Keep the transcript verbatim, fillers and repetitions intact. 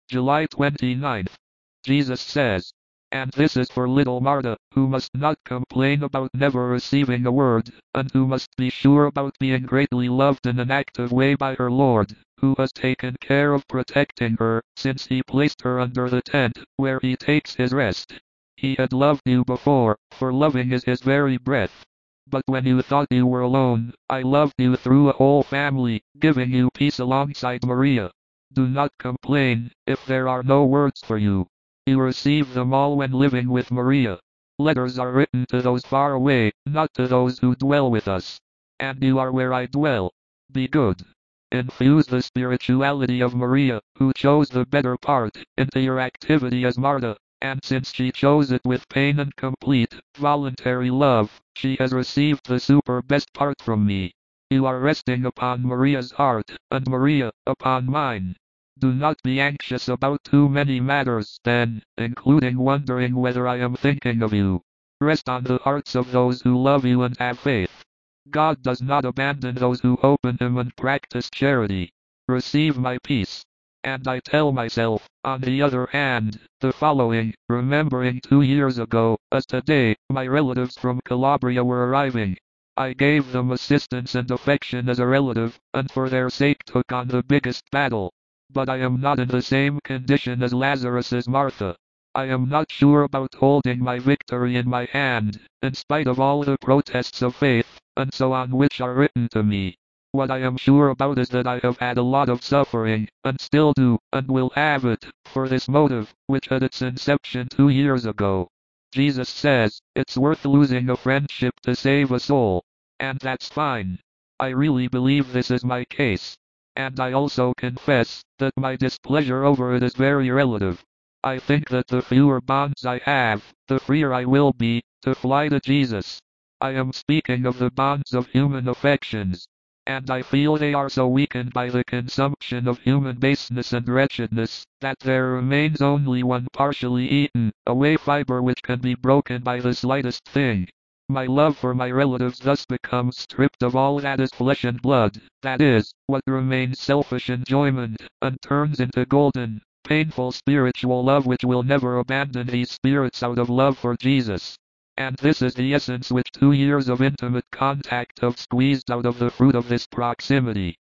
July twenty-ninth. Jesus says, and this is for little Marta, who must not complain about never receiving a word, and who must be sure about being greatly loved in an active way by her Lord, who has taken care of protecting her, since he placed her under the tent, where he takes his rest. He had loved you before, for loving is his very breath. But when you thought you were alone, I loved you through a whole family, giving you peace alongside Maria. Do not complain, if there are no words for you. You receive them all when living with Maria. Letters are written to those far away, not to those who dwell with us. And you are where I dwell. Be good. Infuse the spirituality of Maria, who chose the better part, into your activity as Marta, and since she chose it with pain and complete, voluntary love, she has received the super best part from me. You are resting upon Maria's heart, and Maria, upon mine. Do not be anxious about too many matters, then, including wondering whether I am thinking of you. Rest on the hearts of those who love you and have faith. God does not abandon those who hope in him and practice charity. Receive my peace. And I tell myself, on the other hand, the following, remembering two years ago, as today, my relatives from Calabria were arriving. I gave them assistance and affection as a relative, and for their sake took on the biggest battle. But I am not in the same condition as Lazarus's Martha. I am not sure about holding my victory in my hand, in spite of all the protests of faith, and so on which are written to me. What I am sure about is that I have had a lot of suffering, and still do, and will have it, for this motive, which had its inception two years ago. Jesus says, it's worth losing a friendship to save a soul. And that's fine. I really believe this is my case. And I also confess that my displeasure over it is very relative. I think that the fewer bonds I have, the freer I will be, to fly to Jesus. I am speaking of the bonds of human affections. And I feel they are so weakened by the consumption of human baseness and wretchedness, that there remains only one partially eaten, away fiber which can be broken by the slightest thing. My love for my relatives thus becomes stripped of all that is flesh and blood, that is, what remains selfish enjoyment, and turns into golden, painful spiritual love which will never abandon these spirits out of love for Jesus. And this is the essence which two years of intimate contact have squeezed out of the fruit of this proximity.